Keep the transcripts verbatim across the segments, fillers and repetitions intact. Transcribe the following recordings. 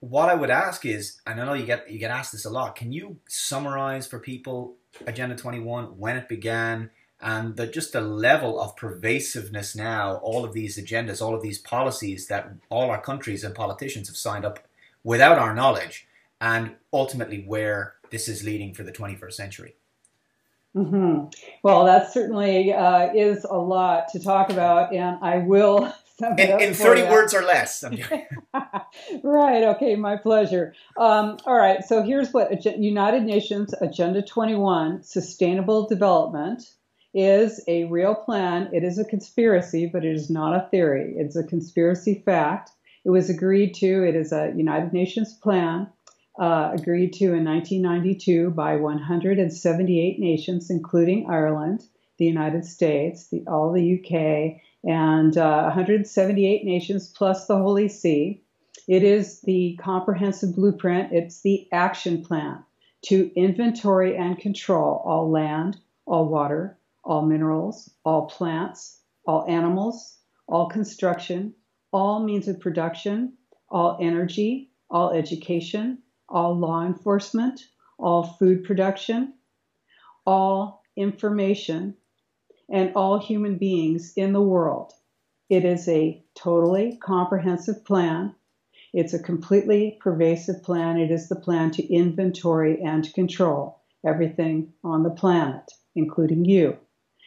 what I would ask is, and I know you get you get asked this a lot, can you summarize for people Agenda twenty-one, when it began, and the, just the level of pervasiveness now, all of these agendas, all of these policies that all our countries and politicians have signed up without our knowledge, and ultimately where this is leading for the twenty-first century? Mm-hmm. Well, that certainly uh, is a lot to talk about, and I will sum it In, up in for thirty you. words or less. Right, okay, my pleasure. Um, all right, so here's what United Nations Agenda twenty-one, Sustainable Development, is a real plan. It is a conspiracy, but it is not a theory. It's a conspiracy fact. It was agreed to. It is a United Nations plan. Uh, agreed to in nineteen ninety-two by one hundred seventy-eight nations, including Ireland, the United States, the, all the U K, and uh, one hundred seventy-eight nations plus the Holy See. It is the comprehensive blueprint. It's the action plan to inventory and control all land, all water, all minerals, all plants, all animals, all construction, all means of production, all energy, all education, all law enforcement, all food production, all information, and all human beings in the world. It is a totally comprehensive plan. It's a completely pervasive plan. It is the plan to inventory and to control everything on the planet, including you.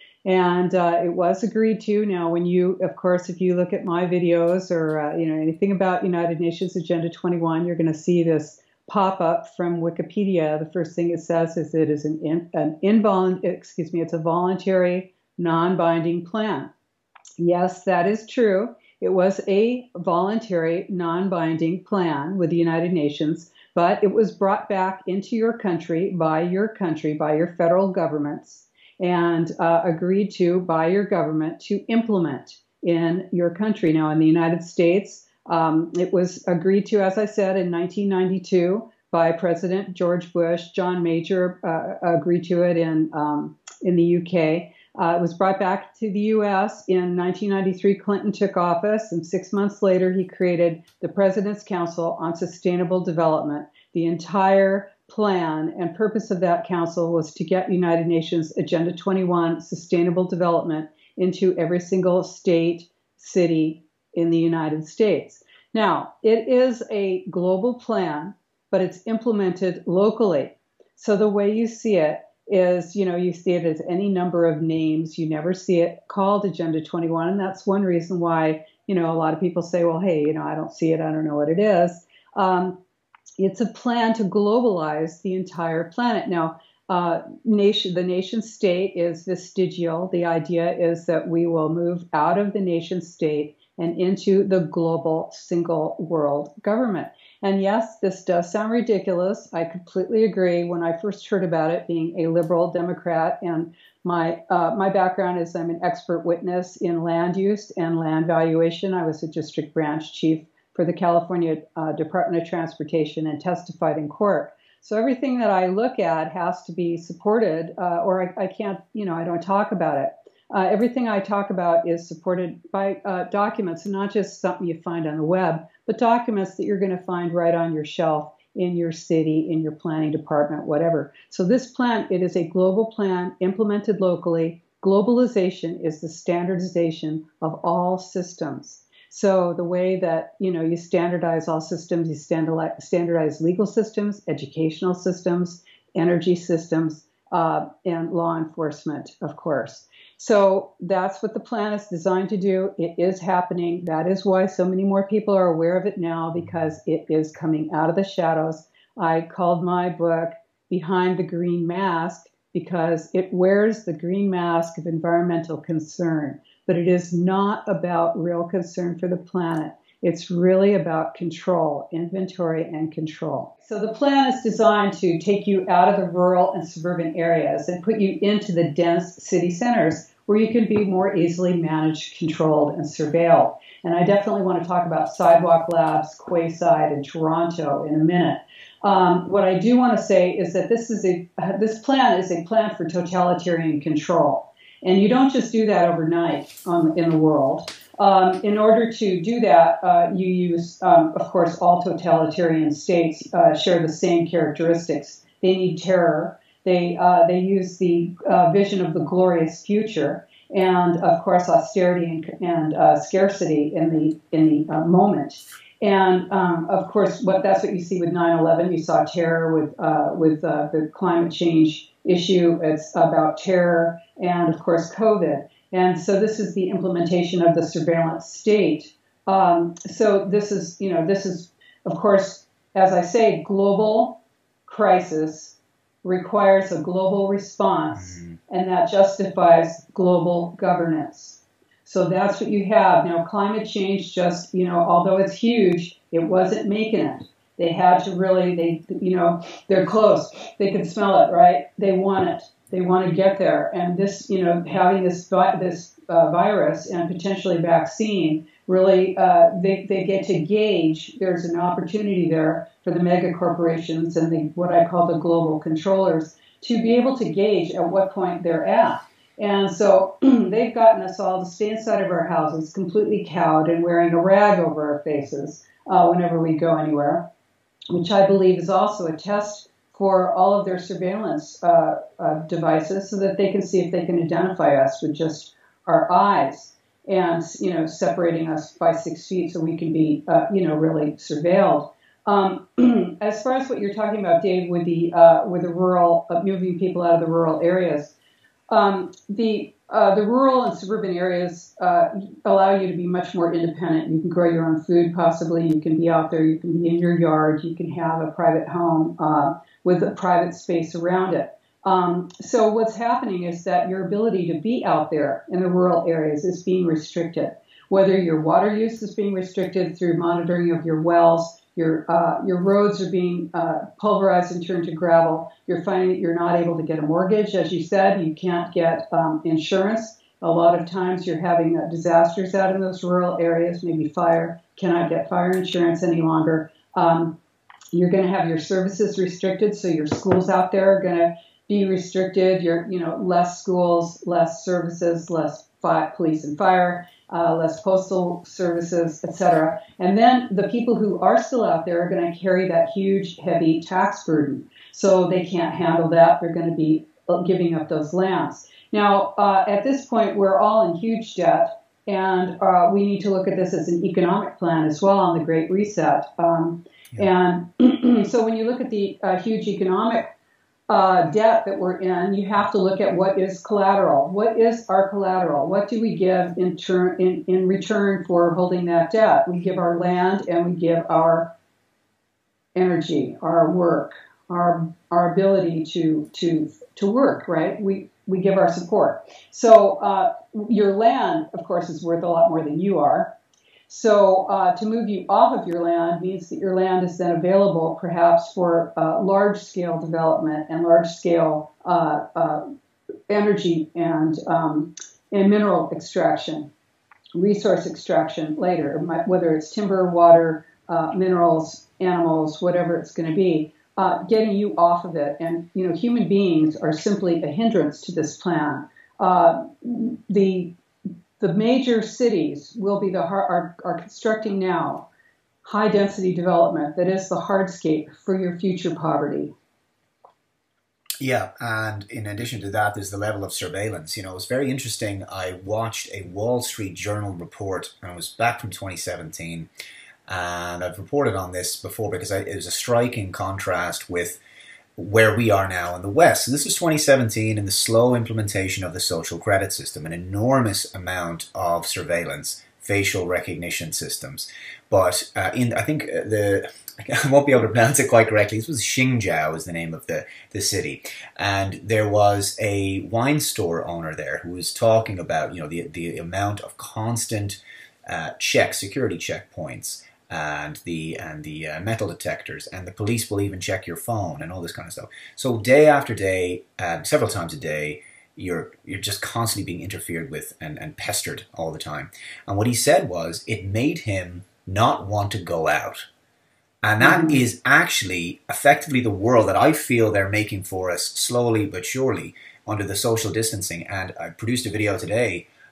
And uh, it was agreed to. Now, when you, of course, if you look at my videos or uh, you know anything about United Nations Agenda twenty-one, you're going to see this pop up from Wikipedia. The first thing it says is it is an, in, an involuntary, excuse me, it's a voluntary, non-binding plan. Yes, that is true. It was a voluntary, non-binding plan with the United Nations, but it was brought back into your country by your country, by your federal governments, and uh, agreed to by your government to implement in your country. Now, in the United States, Um, it was agreed to, as I said, in nineteen ninety-two by President George Bush. John Major uh, agreed to it in um, in the U K. Uh, it was brought back to the U S in nineteen ninety-three. Clinton took office, and six months later, he created the President's Council on Sustainable Development. The entire plan and purpose of that council was to get United Nations Agenda twenty-one, Sustainable Development, into every single state, city, in the United States. Now, it is a global plan, but it's implemented locally. So the way you see it is, you know, you see it as any number of names. You never see it called Agenda twenty-one. And that's one reason why, you know, a lot of people say, well, hey, you know, I don't see it. I don't know what it is. Um, it's a plan to globalize the entire planet. Now, uh, nation, the nation state is vestigial. The idea is that we will move out of the nation state and into the global single world government. And yes, this does sound ridiculous. I completely agree. When I first heard about it, being a liberal Democrat, and my uh, my background is I'm an expert witness in land use and land valuation. I was a district branch chief for the California uh, Department of Transportation and testified in court. So everything that I look at has to be supported, uh, or I, I can't, you know, I don't talk about it. Uh, everything I talk about is supported by uh, documents, and not just something you find on the web, but documents that you're going to find right on your shelf in your city, in your planning department, whatever. So this plan, it is a global plan implemented locally. Globalization is the standardization of all systems. So the way that, you know, you standardize all systems, you standardize legal systems, educational systems, energy systems, uh, and law enforcement, of course. So that's what the plan is designed to do. It is happening. That is why so many more people are aware of it now, because it is coming out of the shadows. I called my book Behind the Green Mask because it wears the green mask of environmental concern, but it is not about real concern for the planet. It's really about control, inventory, and control. So the plan is designed to take you out of the rural and suburban areas and put you into the dense city centers where you can be more easily managed, controlled, and surveilled. And I definitely want to talk about Sidewalk Labs, Quayside, and Toronto in a minute. Um, what I do want to say is that this is a this plan is a plan for totalitarian control. And you don't just do that overnight um, in the world. Um, in order to do that, uh, you use, um, of course, all totalitarian states uh, share the same characteristics. They need terror. They uh, they use the uh, vision of the glorious future, and of course, austerity and, and uh, scarcity in the in the uh, moment. And um, of course, what that's what you see with nine eleven. You saw terror with uh, with uh, the climate change issue. It's about terror, and of course, COVID. And so this is the implementation of the surveillance state. Um, so this is, you know, this is, of course, as I say, global crisis requires a global response, mm-hmm. and that justifies global governance. So that's what you have. Now, climate change just, you know, although it's huge, it wasn't making it. They had to really, they, you know, they're close. They can smell it, right? They want it. They want to get there, and this, you know, having this this uh, virus and potentially vaccine, really, uh, they they get to gauge. There's an opportunity there for the mega corporations and the what I call the global controllers to be able to gauge at what point they're at. And so they've gotten us all to stay inside of our houses, completely cowed and wearing a rag over our faces uh, whenever we go anywhere, which I believe is also a test for all of their surveillance uh, uh, devices, so that they can see if they can identify us with just our eyes, and you know, separating us by six feet so we can be, uh, you know, really surveilled. Um, as far as what you're talking about, Dave, with the uh, with the rural uh, moving people out of the rural areas, um, the uh, the rural and suburban areas uh, allow you to be much more independent. You can grow your own food, possibly. You can be out there. You can be in your yard. You can have a private home uh, with a private space around it. Um, so what's happening is that your ability to be out there in the rural areas is being restricted. Whether your water use is being restricted through monitoring of your wells, your uh, your roads are being uh, pulverized and turned to gravel. You're finding that you're not able to get a mortgage, as you said. You can't get um, insurance. A lot of times you're having uh, disasters out in those rural areas, maybe fire. Cannot get fire insurance any longer. Um, you're going to have your services restricted, so your schools out there are going to be restricted. You're, you know, less schools, less services, less fi- police and fire. Uh, less postal services, et cetera. And then the people who are still out there are going to carry that huge, heavy tax burden. So they can't handle that. They're going to be giving up those lands. Now, uh, at this point, we're all in huge debt, and uh, we need to look at this as an economic plan as well on the Great Reset. Um, yeah. And so when you look at the uh, huge economic Uh, debt that we're in, you have to look at what is collateral. What is our collateral? What do we give in, turn, in, in return for holding that debt? We give our land, and we give our energy, our work, our our ability to to to work. Right? We we give our support. So uh, your land, of course, is worth a lot more than you are. So uh, to move you off of your land means that your land is then available perhaps for uh, large-scale development and large-scale uh, uh, energy and, um, and mineral extraction, resource extraction later, whether it's timber, water, uh, minerals, animals, whatever it's going to be, uh, getting you off of it. And, you know, human beings are simply a hindrance to this plan. Uh, the The major cities will be the are, are constructing now high density development that is the hardscape for your future poverty. Yeah, and in addition to that, there's the level of surveillance. You know, it was very interesting. I watched a Wall Street Journal report, and it was back from twenty seventeen, and I've reported on this before because I, it was a striking contrast with where we are now in the West. So this is twenty seventeen and the slow implementation of the social credit system, an enormous amount of surveillance, facial recognition systems. But uh, in, I think the, I won't be able to pronounce it quite correctly. This was Xinjiao is the name of the, the city. And there was a wine store owner there who was talking about, you know, the, the amount of constant uh, check, security checkpoints, and the and the uh, metal detectors, and the police will even check your phone and all this kind of stuff. So day after day, uh, several times a day, you're you're just constantly being interfered with and, and pestered all the time. And what he said was it made him not want to go out. And that mm-hmm. is actually effectively the world that I feel they're making for us slowly but surely under the social distancing. And I produced a video today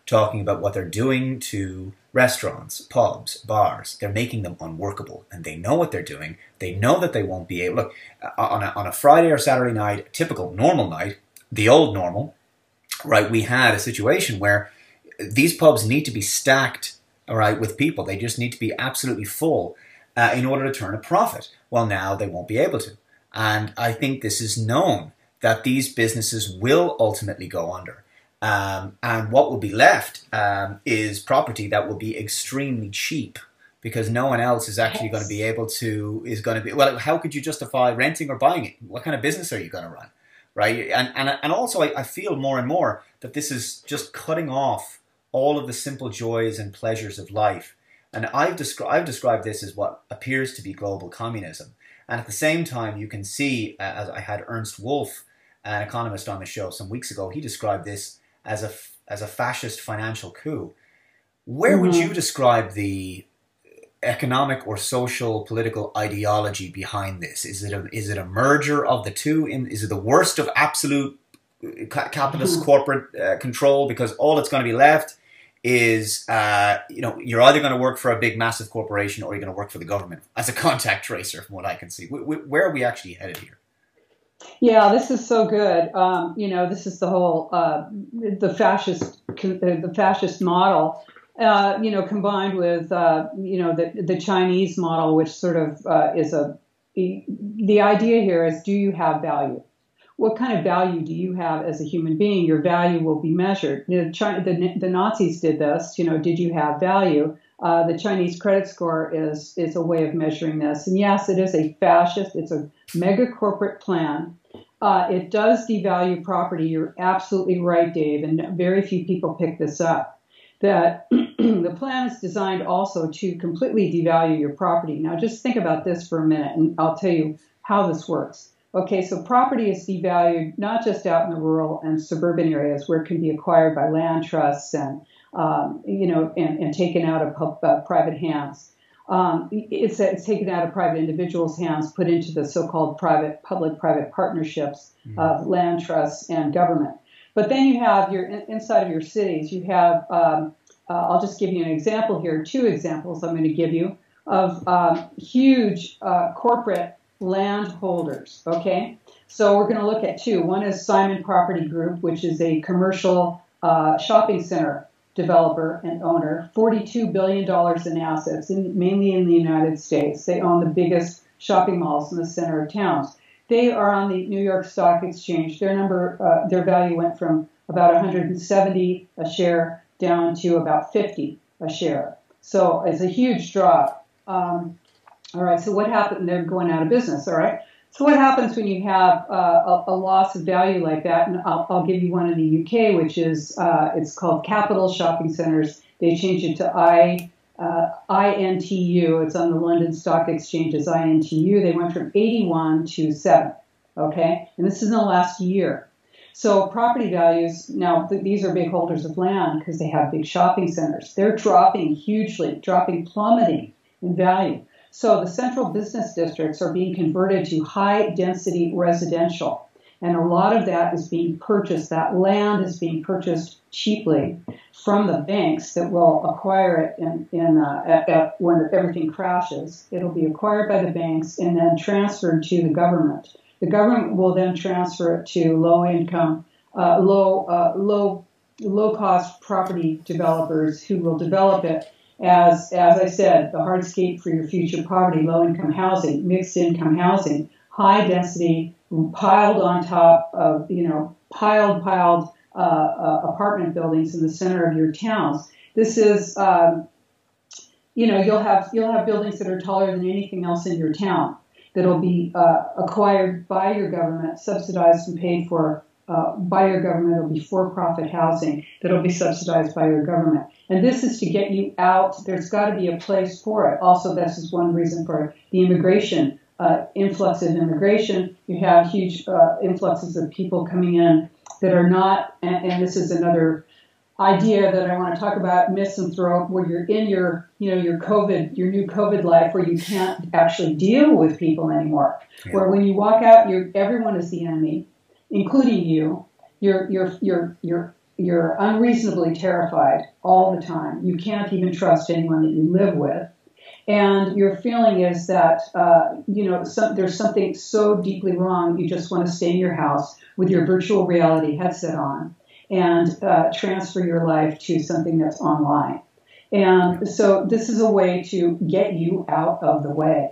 talking about what they're doing to restaurants, pubs, bars. They're making them unworkable, and they know what they're doing. They know that they won't be able. Look, on a, on a Friday or Saturday night, typical normal night, the old normal, right? We had a situation where these pubs need to be stacked, all right, with people. They just need to be absolutely full uh, in order to turn a profit. Well, now they won't be able to, and I think this is known that these businesses will ultimately go under. Um, and what will be left um, is property that will be extremely cheap because no one else is actually yes. going to be able to, is going to be, well, how could you justify renting or buying it? What kind of business are you going to run? Right? And, and, and also I, I feel more and more that this is just cutting off all of the simple joys and pleasures of life. And I've, descri- I've described this as what appears to be global communism. And at the same time, you can see, uh, as I had Ernst Wolff, an economist on the show some weeks ago, he described this as a, as a fascist financial coup. Where mm-hmm. would you describe the economic or social political ideology behind this? Is it a, is it a merger of the two? In, is it the worst of absolute capitalist mm-hmm. corporate uh, control, because all that's going to be left is, uh, you know, you're either going to work for a big, massive corporation or you're going to work for the government as a contact tracer, from what I can see. W- w- where are we actually headed here? Yeah, this is so good. Um, you know, this is the whole uh, the fascist the fascist model. Uh, you know, combined with uh, you know the the Chinese model, which sort of uh, is a the idea here is, do you have value? What kind of value do you have as a human being? Your value will be measured. You know, China, the, the Nazis did this. You know, did you have value? Uh, the Chinese credit score is is a way of measuring this. And yes, it is a fascist. It's a mega corporate plan. Uh, it does devalue property. You're absolutely right, Dave. And very few people pick this up. That the plan is designed also to completely devalue your property. Now, just think about this for a minute, and I'll tell you how this works. Okay, so property is devalued not just out in the rural and suburban areas where it can be acquired by land trusts and um, you know and, and taken out of pub, uh, private hands. Um, it's, it's taken out of private individuals' hands, put into the so-called private public-private partnerships mm-hmm. of land trusts and government. But then you have your inside of your cities. You have um, uh, I'll just give you an example here. Two examples I'm going to give you of um, huge uh, corporate landholders, okay? So we're going to look at two. One is Simon Property Group, which is a commercial uh, shopping center developer and owner, forty-two billion dollars in assets, in, mainly in the United States. They own the biggest shopping malls in the center of towns. They are on the New York Stock Exchange. Their number, uh, their value went from about one hundred seventy a share down to about fifty a share. So it's a huge drop. Um, All right, so what happened? They're going out of business, all right? So what happens when you have uh, a, a loss of value like that? And I'll, I'll give you one in the U K, which is, uh, it's called Capital Shopping Centres. They changed it to I, uh, I N T U. It's on the London Stock Exchange as I N T U. They went from eighty-one to seven, okay? And this is in the last year. So property values, now th- these are big holders of land because they have big shopping centers. They're dropping hugely, dropping, plummeting in value. So the central business districts are being converted to high-density residential, and a lot of that is being purchased. That land is being purchased cheaply from the banks that will acquire it in, in uh, at, at when everything crashes. It'll be acquired by the banks and then transferred to the government. The government will then transfer it to low-income, uh, low, uh, low, low-cost property developers who will develop it. As as I said, the hardscape for your future poverty, low-income housing, mixed-income housing, high-density, piled on top of, you know, piled, piled uh, uh, apartment buildings in the center of your towns. This is, um, you know, you'll have you'll have buildings that are taller than anything else in your town that'll be uh, acquired by your government, subsidized and paid for uh, by your government. It'll be for-profit housing that'll be subsidized by your government. And this is to get you out. There's got to be a place for it. Also, this is one reason for the immigration, uh, influx of immigration. You have huge uh, influxes of people coming in that are not, and, and this is another idea that I want to talk about, misanthrope, where you're in your, you know, your COVID, your new COVID life, where you can't actually deal with people anymore. Yeah. Where when you walk out, you're, everyone is the enemy, including you. You're, you're, you're, you're you're unreasonably terrified all the time. You can't even trust anyone that you live with. And your feeling is that, uh, you know, some, there's something so deeply wrong, you just want to stay in your house with your virtual reality headset on and uh, transfer your life to something that's online. And so this is a way to get you out of the way.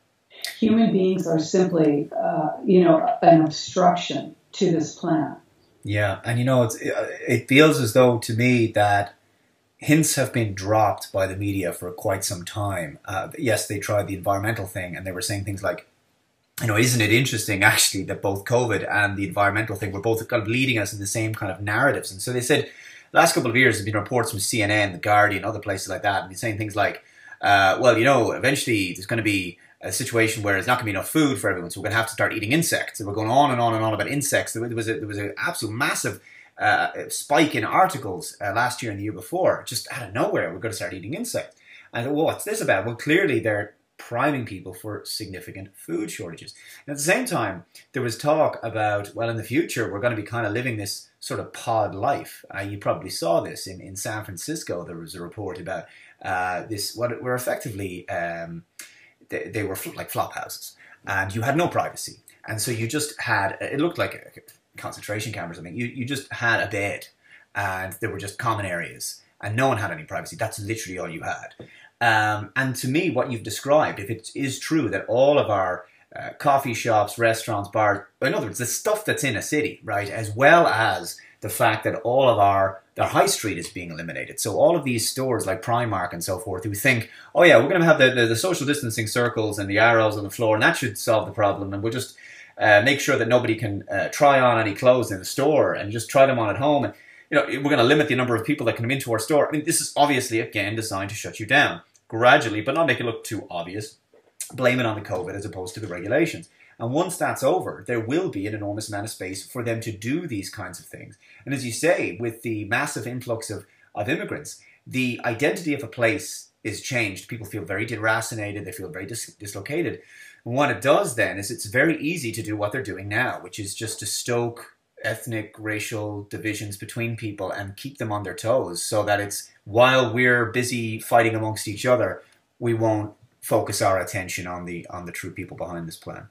Human beings are simply, uh, you know, an obstruction to this plan. Yeah, and you know, it's, it feels as though to me that hints have been dropped by the media for quite some time. Uh, yes, they tried the environmental thing, and they were saying things like, you know, isn't it interesting actually that both COVID and the environmental thing were both kind of leading us in the same kind of narratives. And so they said, last couple of years there have been reports from C N N, The Guardian, other places like that, and they're saying things like, uh, well, you know, eventually there's going to be a situation where there's not going to be enough food for everyone, so we're going to have to start eating insects. And we're going on and on and on about insects. There was a, there was an absolute massive uh, spike in articles uh, last year and the year before, just out of nowhere. We're going to start eating insects. I thought, well, what's this about? Well, clearly they're priming people for significant food shortages. And at the same time, there was talk about, well, in the future, we're going to be kind of living this sort of pod life. Uh, you probably saw this in, in San Francisco. There was a report about uh, this, what were effectively... Um, They, they were like flop houses, and you had no privacy, and so you just had, it looked like a concentration camp or something. You, you just had a bed, and there were just common areas, and no one had any privacy. That's literally all you had. Um, and to me, what you've described, if it is true that all of our uh, coffee shops, restaurants, bars, in other words, the stuff that's in a city, right, as well as the fact that all of our the high street is being eliminated. So all of these stores like Primark and so forth who think, oh yeah, we're going to have the, the, the social distancing circles and the arrows on the floor, and that should solve the problem, and we'll just uh, make sure that nobody can uh, try on any clothes in the store and just try them on at home. And you know, we're going to limit the number of people that can come into our store. I mean, this is obviously, again, designed to shut you down gradually, but not make it look too obvious. Blame it on the COVID as opposed to the regulations. And once that's over, there will be an enormous amount of space for them to do these kinds of things. And as you say, with the massive influx of, of immigrants, the identity of a place is changed. People feel very deracinated. They feel very dis dislocated. And what it does then is it's very easy to do what they're doing now, which is just to stoke ethnic, racial divisions between people and keep them on their toes so that it's, while we're busy fighting amongst each other, we won't focus our attention on the, on the true people behind this plan.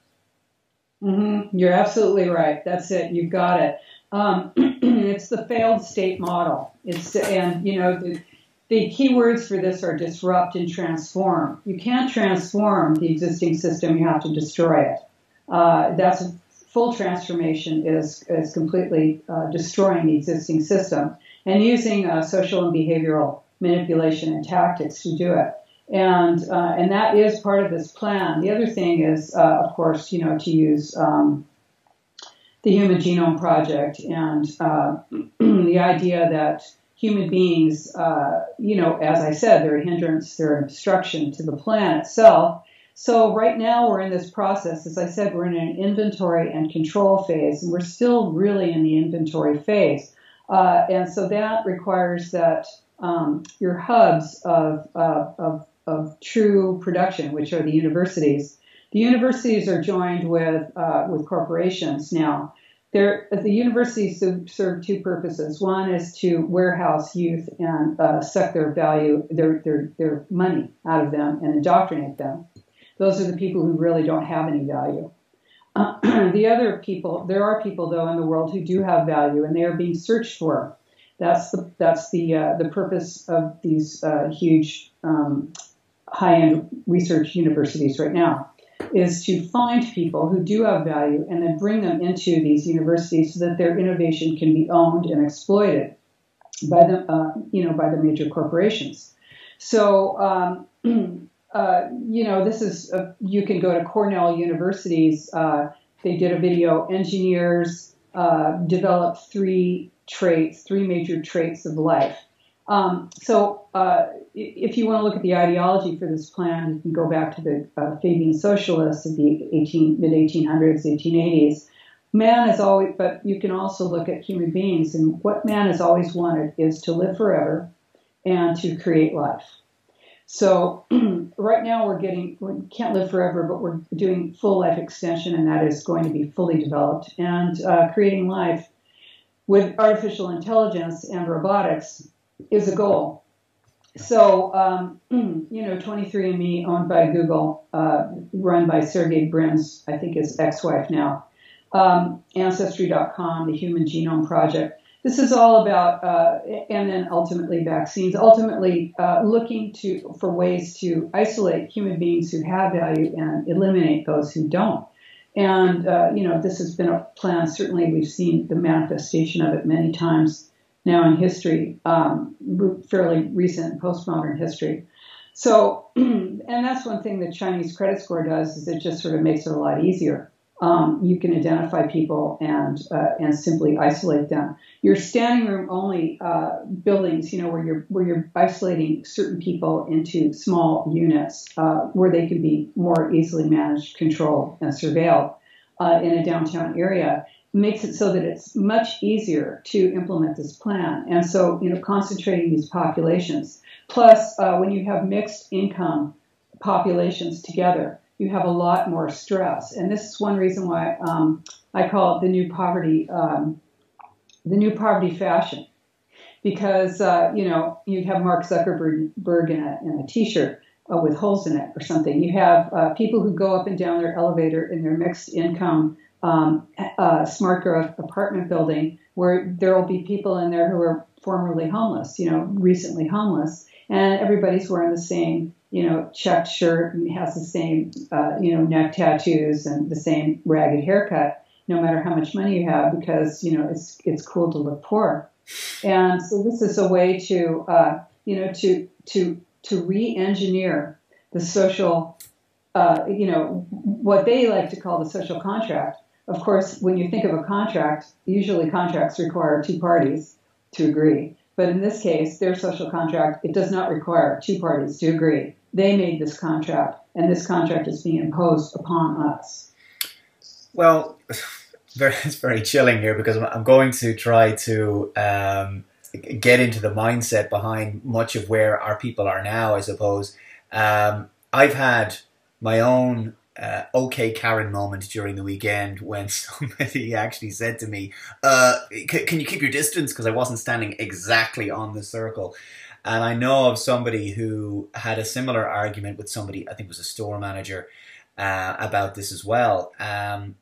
Mm-hmm. You're absolutely right. That's it. You've got it. Um, it's the failed state model. It's and you know the, the key words for this are disrupt and transform. You can't transform the existing system. You have to destroy it. Uh, that's full transformation is is completely uh, destroying the existing system and using uh, social and behavioral manipulation and tactics to do it. And uh, and that is part of this plan. The other thing is, uh, of course, you know, to use um, the Human Genome Project and uh, the idea that human beings, uh, you know, as I said, they're a hindrance, they're an obstruction to the plan itself. So right now we're in this process. As I said, we're in an inventory and control phase, and we're still really in the inventory phase. Uh, and so that requires that um, your hubs of, uh, of of true production, which are the universities. The universities are joined with uh, with corporations now. They're, the universities serve two purposes. One is to warehouse youth and uh, suck their value, their, their their money out of them and indoctrinate them. Those are the people who really don't have any value. Uh, the other people, there are people though in the world who do have value, and they are being searched for. That's the that's the uh, the purpose of these uh, huge um, high-end research universities right now, is to find people who do have value and then bring them into these universities so that their innovation can be owned and exploited by the, uh, you know, by the major corporations. So, um, uh, you know, this is, a, you can go to Cornell University's, uh, they did a video, engineers uh, developed three traits, three major traits of life. Um, so uh, if you want to look at the ideology for this plan, you can go back to the uh, Fabian socialists of the mid eighteen hundreds, eighteen eighties. Man is always, but you can also look at human beings, and what man has always wanted is to live forever and to create life. So right now we're getting, we can't live forever, but we're doing full life extension, and that is going to be fully developed and uh, creating life. with artificial intelligence and robotics is a goal. So, um, you know, twenty-three and me, owned by Google, uh, run by Sergey Brin's, I think his ex-wife now, um, Ancestry dot com, the Human Genome Project. This is all about, uh, and then ultimately vaccines, ultimately uh, looking to for ways to isolate human beings who have value and eliminate those who don't. And, uh, you know, this has been a plan. Certainly we've seen the manifestation of it many times now in history, um, fairly recent postmodern history. So, and that's one thing the Chinese credit score does, is it just sort of makes it a lot easier. Um, you can identify people and uh, and simply isolate them. Your standing room only uh, buildings, you know, where you're where you're isolating certain people into small units uh, where they can be more easily managed, controlled, and surveilled uh, in a downtown area, makes it so that it's much easier to implement this plan. And so, you know, concentrating these populations. Plus, uh, when you have mixed income populations together, you have a lot more stress. And this is one reason why um, I call it the new poverty, um, the new poverty fashion. Because, uh, you know, you have Mark Zuckerberg in a, in a t-shirt uh, with holes in it or something. You have uh, people who go up and down their elevator in their mixed income um, uh, smart growth apartment building, where there will be people in there who are formerly homeless, you know, recently homeless, and everybody's wearing the same, you know, checked shirt and has the same, uh, you know, neck tattoos and the same ragged haircut, no matter how much money you have, because, you know, it's it's cool to look poor. And so this is a way to, uh, you know, to to to re-engineer the social, uh, you know, what they like to call the social contract. Of course, when you think of a contract, usually contracts require two parties to agree. But in this case, their social contract, it does not require two parties to agree. They made this contract, and this contract is being imposed upon us. Well, it's very chilling here, because I'm going to try to um, get into the mindset behind much of where our people are now, I suppose. Um, I've had my own uh, okay Karen moment during the weekend when somebody actually said to me, uh, can you keep your distance? Because I wasn't standing exactly on the circle. And I know of somebody who had a similar argument with somebody, I think it was a store manager, uh, about this as well. Um,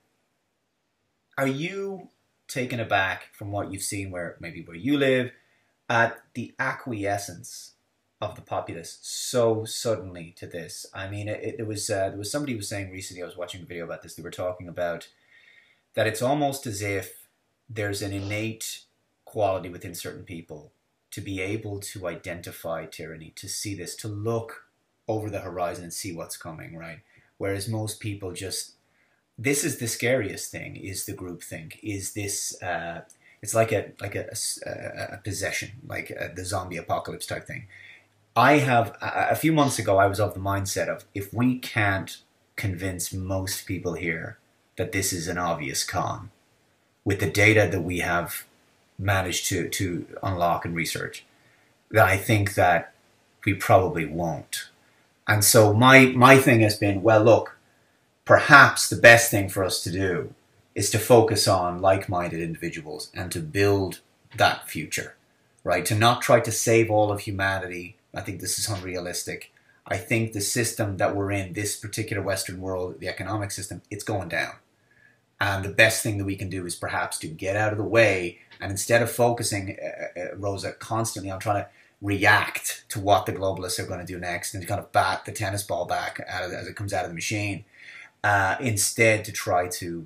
are you taken aback from what you've seen, where maybe where you live, at the acquiescence of the populace so suddenly to this? I mean, it, it was uh, there was somebody who was saying recently, I was watching a video about this, they were talking about that it's almost as if there's an innate quality within certain people to be able to identify tyranny, to see this, to look over the horizon and see what's coming, right? Whereas most people just, this is the scariest thing, is the groupthink, is this, uh, it's like a like a, a, a possession, like a, the zombie apocalypse type thing. I have, a few months ago, I was of the mindset of, if we can't convince most people here that this is an obvious con, with the data that we have managed to, to unlock and research, then I think that we probably won't. And so my, my thing has been, well, look, perhaps the best thing for us to do is to focus on like-minded individuals and to build that future, right? To not try to save all of humanity. I think this is unrealistic. I think the system that we're in, this particular Western world, the economic system, it's going down. And the best thing that we can do is perhaps to get out of the way, and instead of focusing, uh, uh, Rosa, constantly on trying to react to what the globalists are going to do next and to kind of bat the tennis ball back out of, as it comes out of the machine, uh, instead to try to,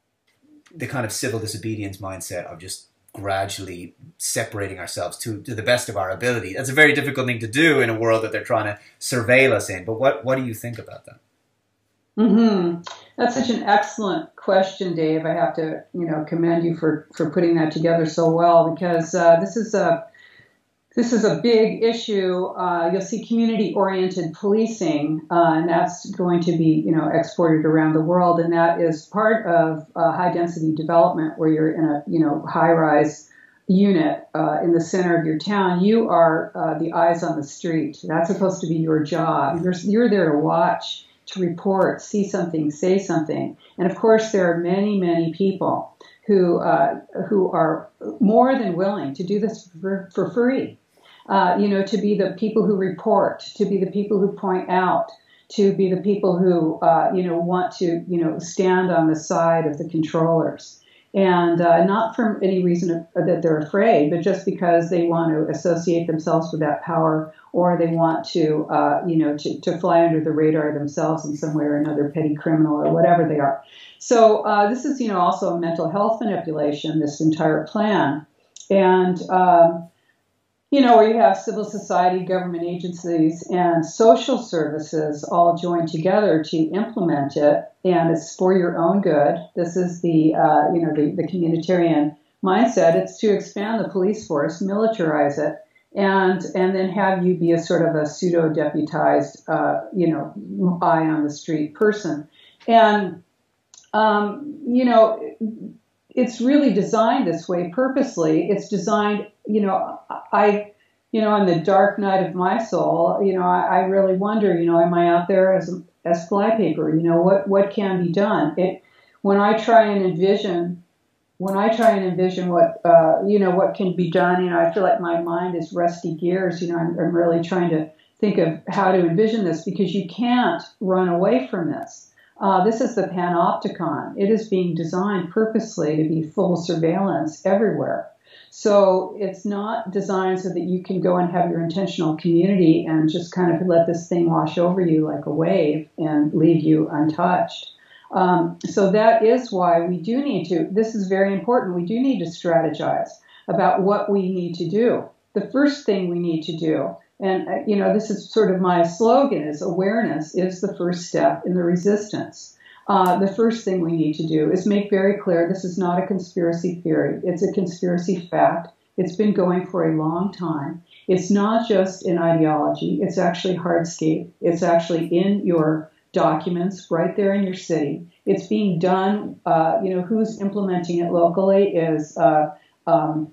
the kind of civil disobedience mindset of just gradually separating ourselves to, to the best of our ability. That's a very difficult thing to do in a world that they're trying to surveil us in. But what, what do you think about that? Mm-hmm. That's such an excellent question, Dave. I have to, you know, commend you for, for putting that together so well, because uh, this is a this is a big issue. Uh, you'll see community-oriented policing, uh, and that's going to be, you know, exported around the world, and that is part of uh, high-density development, where you're in a, you know, high-rise unit uh, in the center of your town. You are uh, the eyes on the street. That's supposed to be your job. You're you're there to watch, to report, see something, say something. And of course, there are many, many people who uh, who are more than willing to do this for, for free. Uh, you know, to be the people who report, to be the people who point out, to be the people who, uh, you know, want to, you know, stand on the side of the controllers. And uh, not for any reason that they're afraid, but just because they want to associate themselves with that power, or they want to, uh, you know, to, to fly under the radar themselves in some way or another, petty criminal or whatever they are. So uh, this is, you know, also a mental health manipulation, this entire plan. And, um, you know, where you have civil society, government agencies, and social services all joined together to implement it, and it's for your own good. This is the, uh, you know, the, the communitarian mindset. It's to expand the police force, militarize it, and and then have you be a sort of a pseudo-deputized, uh, you know, eye on the street person. And, um, you know, it's really designed this way purposely. It's designed, you know, I, you know, in the dark night of my soul, you know, I, I really wonder, you know, am I out there as as flypaper? You know, what what can be done? It when I try and envision, when I try and envision what, uh, you know, what can be done, you know, I feel like my mind is rusty gears. You know, I'm, I'm really trying to think of how to envision this, because you can't run away from this. Uh, this is the panopticon. It is being designed purposely to be full surveillance everywhere. So it's not designed so that you can go and have your intentional community and just kind of let this thing wash over you like a wave and leave you untouched. Um, so that is why we do need to, this is very important, we do need to strategize about what we need to do. The first thing we need to do, and, uh, you know, this is sort of my slogan, is awareness is the first step in the resistance. Uh, the first thing we need to do is make very clear this is not a conspiracy theory. It's a conspiracy fact. It's been going for a long time. It's not just an ideology. It's actually hardscape. It's actually in your documents right there in your city. It's being done. Uh, you know, who's implementing it locally is uh, um,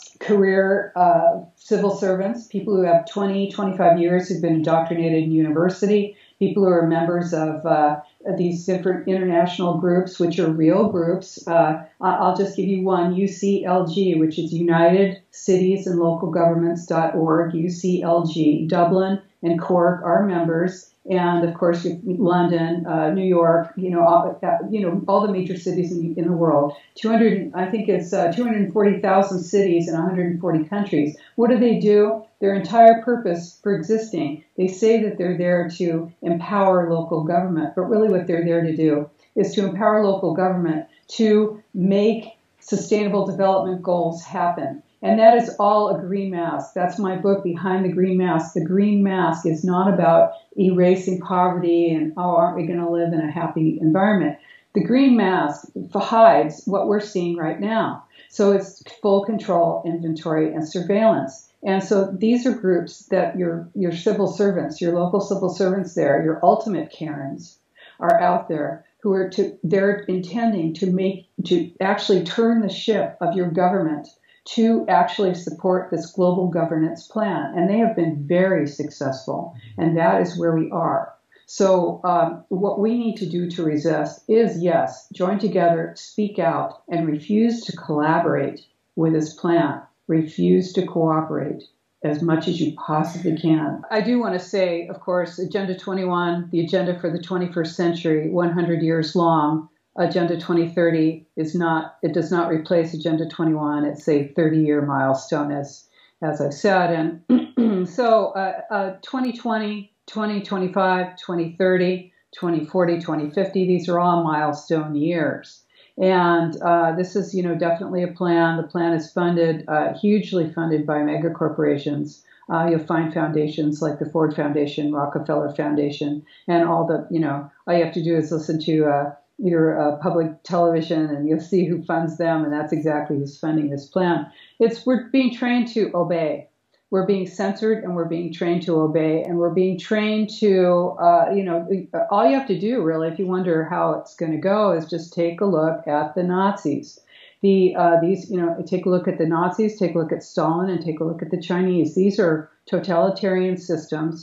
career uh, civil servants, people who have twenty, twenty-five years who've been indoctrinated in university, people who are members of uh, these different international groups, which are real groups. Uh, I'll just give you one, U C L G, which is United Cities and Local Governments dot org, U C L G. Dublin and Cork are members. And of course, London, uh, New York, you know, all, uh, you know, all the major cities in the, in the world. two hundred, I think it's uh, two hundred forty thousand cities in one hundred forty countries. What do they do? Their entire purpose for existing. They say that they're there to empower local government, but really what they're there to do is to empower local government to make sustainable development goals happen. And that is all a green mask. That's my book, Behind the Green Mask. The green mask is not about erasing poverty and, oh, aren't we going to live in a happy environment? The green mask hides what we're seeing right now. So it's full control, inventory, and surveillance. And so these are groups that your, your civil servants, your local civil servants there, your ultimate Karens, are out there who are to, they're intending to make, to actually turn the ship of your government to actually support this global governance plan. And they have been very successful. And that is where we are. So um, what we need to do to resist is, yes, join together, speak out, and refuse to collaborate with this plan. Refuse to cooperate as much as you possibly can. I do want to say, of course, Agenda twenty-one, the agenda for the twenty-first century, one hundred years long. Agenda twenty thirty is not, it does not replace Agenda twenty-one. It's a thirty-year milestone, as, as I said. And so uh, uh, twenty twenty, twenty twenty-five, twenty thirty, twenty forty, twenty fifty, these are all milestone years. And uh, this is, you know, definitely a plan. The plan is funded, uh, hugely funded by mega corporations. Uh, you'll find foundations like the Ford Foundation, Rockefeller Foundation, and all the, you know, all you have to do is listen to uh, your uh, public television and you'll see who funds them, and that's exactly who's funding this plan. It's, we're being trained to obey. We're being censored and we're being trained to obey, and we're being trained to, uh, you know, all you have to do really, if you wonder how it's going to go, is just take a look at the Nazis. The, uh, these, you know, take a look at the Nazis, take a look at Stalin, and take a look at the Chinese. These are totalitarian systems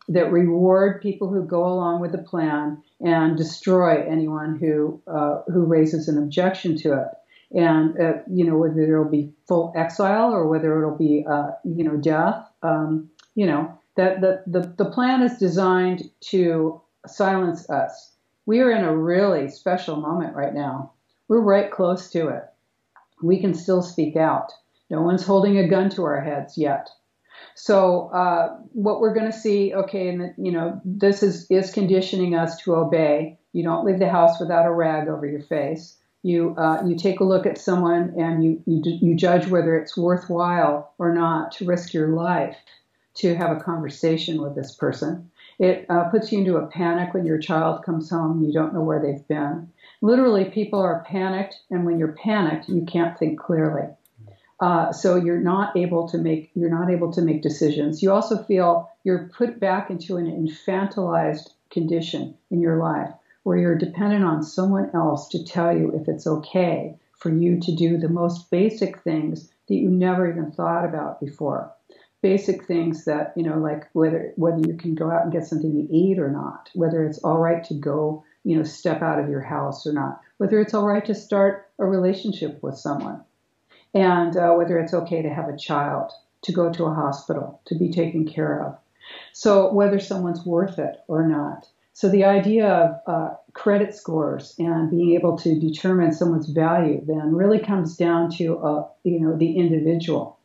that reward people who go along with the plan and destroy anyone who uh, who raises an objection to it. And uh, you know, whether it'll be full exile or whether it'll be uh, you know death. Um, you know that the, the the plan is designed to silence us. We are in a really special moment right now. We're right close to it. We can still speak out. No one's holding a gun to our heads yet. So uh, what we're going to see, okay, and you know, this is is conditioning us to obey. You don't leave the house without a rag over your face. You uh, you take a look at someone and you you you judge whether it's worthwhile or not to risk your life to have a conversation with this person. It uh, puts you into a panic when your child comes home and you don't know where they've been. Literally, people are panicked, and when you're panicked, you can't think clearly. Uh, so you're not able to make you're not able to make decisions. You also feel you're put back into an infantilized condition in your life where you're dependent on someone else to tell you if it's okay for you to do the most basic things that you never even thought about before. Basic things that, you know, like whether whether you can go out and get something to eat or not, whether it's all right to go, you know, step out of your house or not, whether it's all right to start a relationship with someone, and uh, whether it's okay to have a child, to go to a hospital, to be taken care of. So whether someone's worth it or not. So the idea of uh, credit scores and being able to determine someone's value then really comes down to, uh, you know, the individual.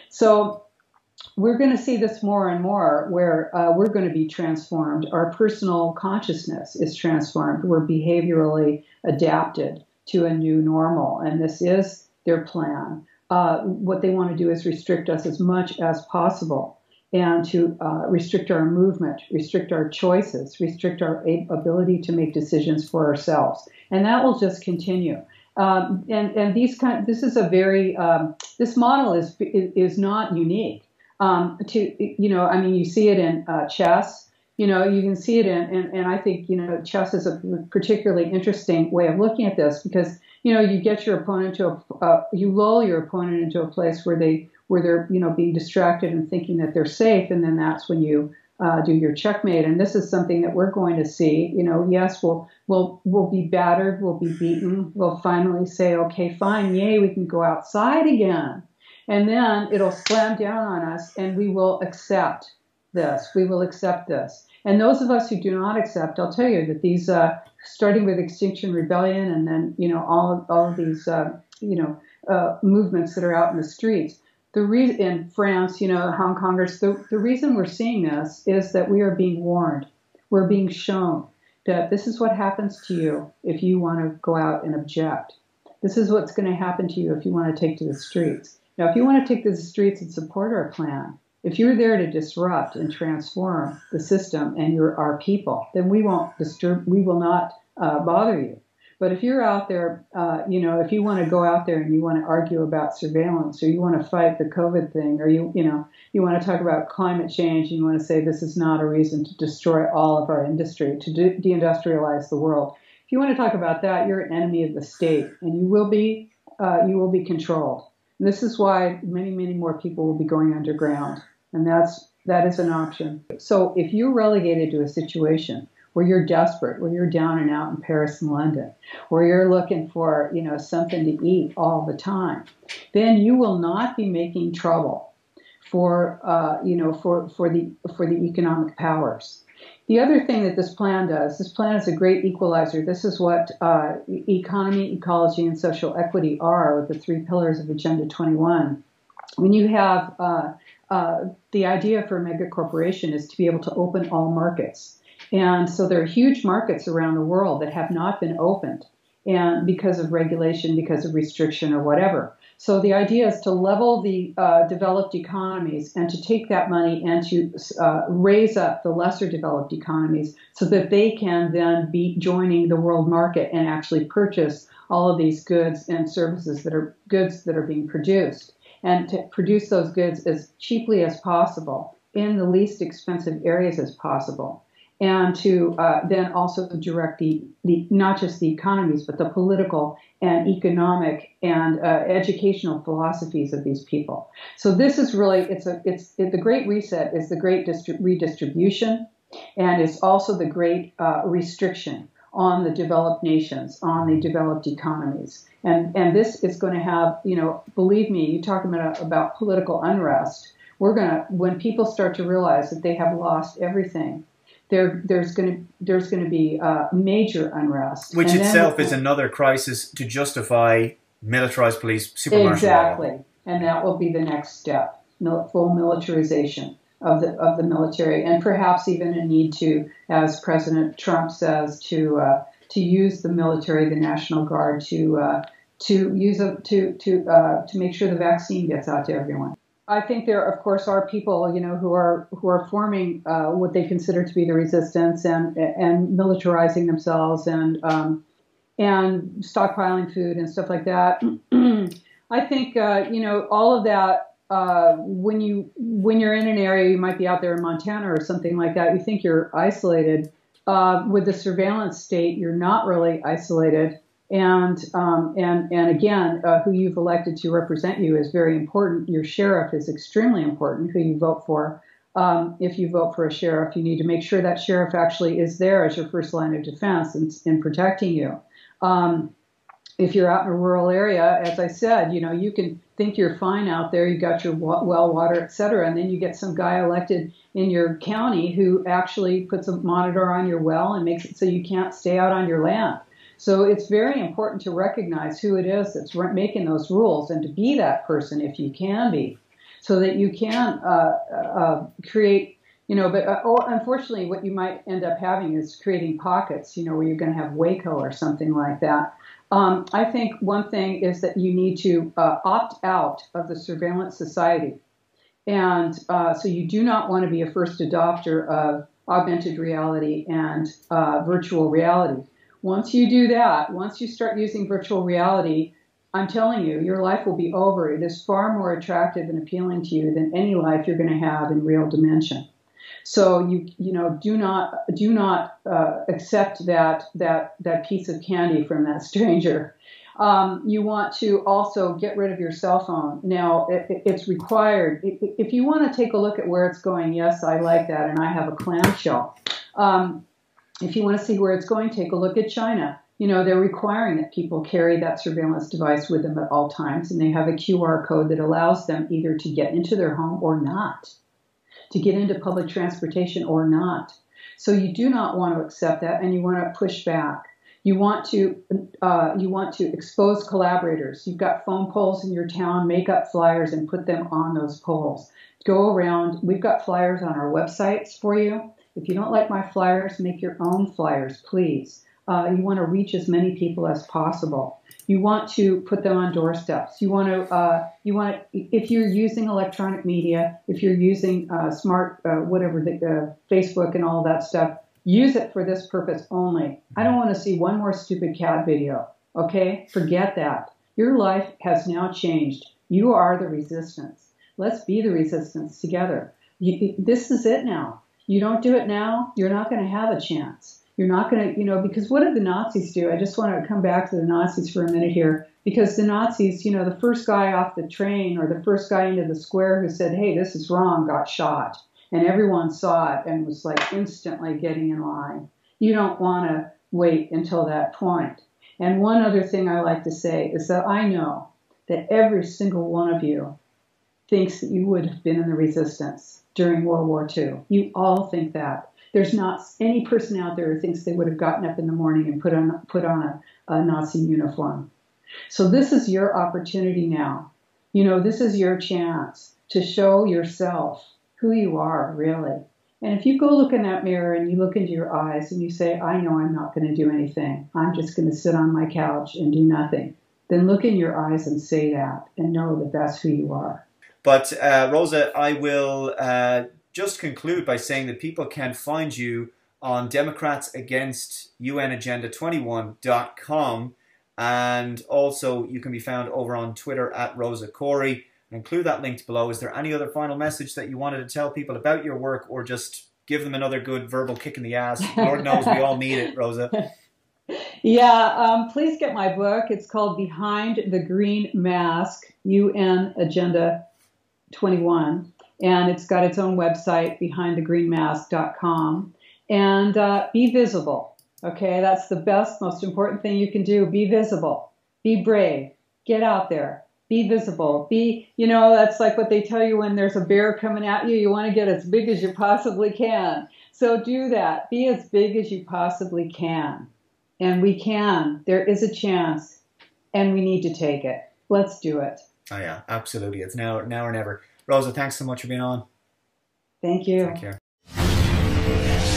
So we're going to see this more and more where uh, we're going to be transformed. Our personal consciousness is transformed. We're behaviorally adapted to a new normal, and this is their plan. Uh, what they want to do is restrict us as much as possible and to uh, restrict our movement, restrict our choices, restrict our ability to make decisions for ourselves. And that will just continue. Um, and, and these kind, this is a very, um, this model is, is not unique. Um, to, you know, I mean, you see it in uh, chess, you know, you can see it in, and, and I think, you know, chess is a particularly interesting way of looking at this because, you know, you get your opponent to, a, uh, you lull your opponent into a place where they, where they're, you know, being distracted and thinking that they're safe. And then that's when you uh, do your checkmate. And this is something that we're going to see, you know, yes, we'll, we'll, we'll be battered, we'll be beaten. We'll finally say, okay, fine, yay, we can go outside again. And then it'll slam down on us and we will accept this. We will accept this. And those of us who do not accept, I'll tell you that these, uh, starting with Extinction Rebellion and then, you know, all of, all of these, uh, you know, uh, movements that are out in the streets, the reason in France, you know, Hong Kongers, the, the reason we're seeing this is that we are being warned. We're being shown that this is what happens to you if you want to go out and object. This is what's going to happen to you if you want to take to the streets. Now, if you want to take to the streets and support our plan, if you're there to disrupt and transform the system and you're our people, then we won't disturb, we will not uh, bother you. But if you're out there, uh, you know, if you want to go out there and you want to argue about surveillance or you want to fight the COVID thing or you, you know, you want to talk about climate change and you want to say this is not a reason to destroy all of our industry, to de- deindustrialize the world. If you want to talk about that, you're an enemy of the state and you will be, uh, you will be controlled. And this is why many, many more people will be going underground. And that's, that is an option. So if you're relegated to a situation where you're desperate, where you're down and out in Paris and London, where you're looking for, you know, something to eat all the time, then you will not be making trouble for, uh, you know, for, for the, for the economic powers. The other thing that this plan does, this plan is a great equalizer. This is what uh, economy, ecology, and social equity are, the three pillars of Agenda twenty-one. When you have uh, uh, the idea for a mega corporation is to be able to open all markets. And so there are huge markets around the world that have not been opened and because of regulation, because of restriction or whatever. So the idea is to level the uh, developed economies and to take that money and to uh, raise up the lesser developed economies so that they can then be joining the world market and actually purchase all of these goods and services that are goods that are being produced, and to produce those goods as cheaply as possible in the least expensive areas as possible. And to uh, then also direct the, the not just the economies, but the political and economic and uh, educational philosophies of these people. So this is really, it's a, it's it, the Great Reset is the great distri- redistribution And it's also the great uh, restriction on the developed nations, on the developed economies. And and this is going to have, you know, believe me, you talk about, about political unrest. We're going to, when people start to realize that they have lost everything, there there's going to there's going to be uh, major unrest. Which and itself then, is another crisis to justify militarized police, super martial law. Exactly. And that will be the next step, full militarization of the of the military, and perhaps even a need to, as President Trump says, to uh, to use the military, the National Guard, to uh, to use a, to to uh, to make sure the vaccine gets out to everyone. I think there, of course, are people, you know, who are who are forming uh, what they consider to be the resistance and and militarizing themselves and um, and stockpiling food and stuff like that. I think uh, you know all of that. Uh, when you when you're in an area, you might be out there in Montana or something like that. You think you're isolated. Uh, with the surveillance state, you're not really isolated. And um, and and again, uh, who you've elected to represent you is very important. Your sheriff is extremely important. Who you vote for. Um, if you vote for a sheriff, you need to make sure that sheriff actually is there as your first line of defense in, in protecting you. Um, if you're out in a rural area, as I said, you know, you can think you're fine out there. You got your well water, et cetera, and then you get some guy elected in your county who actually puts a monitor on your well and makes it so you can't stay out on your land. So it's very important to recognize who it is that's making those rules and to be that person if you can be, so that you can uh, uh, create, you know, but uh, oh, unfortunately what you might end up having is creating pockets, you know, where you're going to have Waco or something like that. Um, I think one thing is that you need to uh, opt out of the surveillance society. And uh, so you do not want to be a first adopter of augmented reality and uh, virtual reality. Once you do that, once you start using virtual reality, I'm telling you, your life will be over. It is far more attractive and appealing to you than any life you're going to have in real dimension. So you you know do not do not uh, accept that that that piece of candy from that stranger. Um, you want to also get rid of your cell phone. Now it, it's required. If you want to take a look at where it's going, yes, I like that, and I have a clamshell. Um, if you want to see where it's going, take a look at China. You know, they're requiring that people carry that surveillance device with them at all times, and they have a Q R code that allows them either to get into their home or not, to get into public transportation or not. So you do not want to accept that, and you want to push back. You want to uh, you want to expose collaborators. You've got phone poles in your town, make up flyers and put them on those poles. Go around. We've got flyers on our websites for you. If you don't like my flyers, make your own flyers, please. Uh, you want to reach as many people as possible. You want to put them on doorsteps. You want to, uh, you want to, if you're using electronic media, if you're using uh, smart, uh, whatever, the, uh, Facebook and all that stuff, use it for this purpose only. I don't want to see one more stupid cat video. Okay? Forget that. Your life has now changed. You are the resistance. Let's be the resistance together. You, this is it now. You don't do it now, you're not going to have a chance. You're not going to, you know, because what did the Nazis do? I just want to come back to the Nazis for a minute here, because the Nazis, you know, the first guy off the train or the first guy into the square who said, hey, this is wrong, got shot. And everyone saw it and was like instantly getting in line. You don't want to wait until that point. And one other thing I like to say is that I know that every single one of you thinks that you would have been in the resistance during World War Two. You all think that. There's not any person out there who thinks they would have gotten up in the morning and put on put on a, a Nazi uniform. So this is your opportunity now. You know, this is your chance to show yourself who you are, really. And if you go look in that mirror and you look into your eyes and you say, I know I'm not going to do anything. I'm just going to sit on my couch and do nothing. Then look in your eyes and say that and know that that's who you are. But uh, Rosa, I will uh, just conclude by saying that people can find you on Democrats Against U N Agenda twenty-one dot com, and also you can be found over on Twitter at Rosa Koire. I'll include that linked below. Is there any other final message that you wanted to tell people about your work, or just give them another good verbal kick in the ass? Lord knows we all need it, Rosa. Yeah, um, please get my book. It's called Behind the Green Mask, U N Agenda twenty-one, and it's got its own website, behind the green mask dot com. and uh, be visible. Okay, that's the best, most important thing you can do. Be visible. Be brave. Get out there. Be visible. Be, you know, that's like what they tell you when there's a bear coming at you. You want to get as big as you possibly can. So do that. Be as big as you possibly can. And we can. There is a chance. And we need to take it. Let's do it. Oh, yeah, absolutely. It's now, now or never. Rosa, thanks so much for being on. Thank you. Take care.